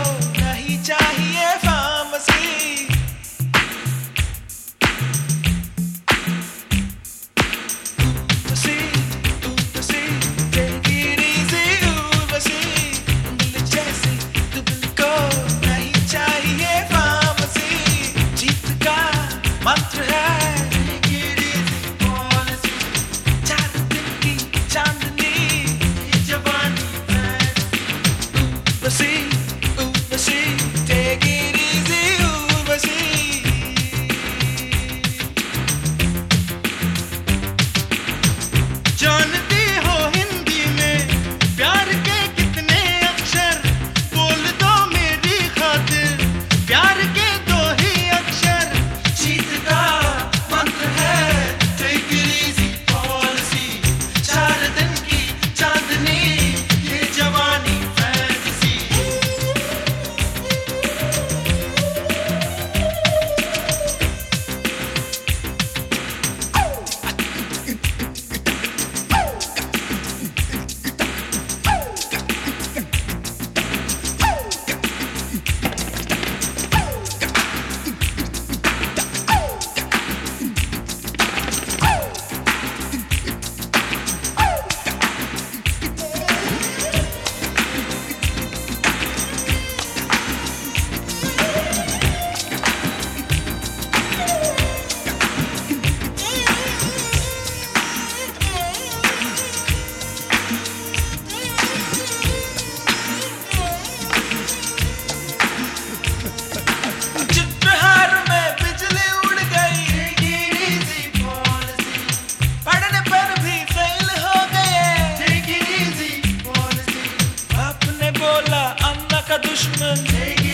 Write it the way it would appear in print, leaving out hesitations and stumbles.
नहीं चाहिए pharmacy. Take it easy, Urvashi. दिल जैसी तू दिल को नहीं चाहिए फार्मेसी। जीत का मंत्र है Take it easy policy। 4 दिन की चांदनी ये जवानी Urvashi, Urvashi. Take it easy, Urvashi. जानती हो हिंदी में प्यार के कितने अक्षर, बोल दो मेरी खातिर प्यार के 2 ही अक्षर। जीत का मंत्र है Take it easy policy। 4 दिन की चांदनी ये जवानी फैंटेसी। चित्रहार में बिजली उड़ गई Take it easy policy। पढ़ने पर भी फेल हो गए Take it easy policy। आपने बोला अन्ना का दुश्मन Take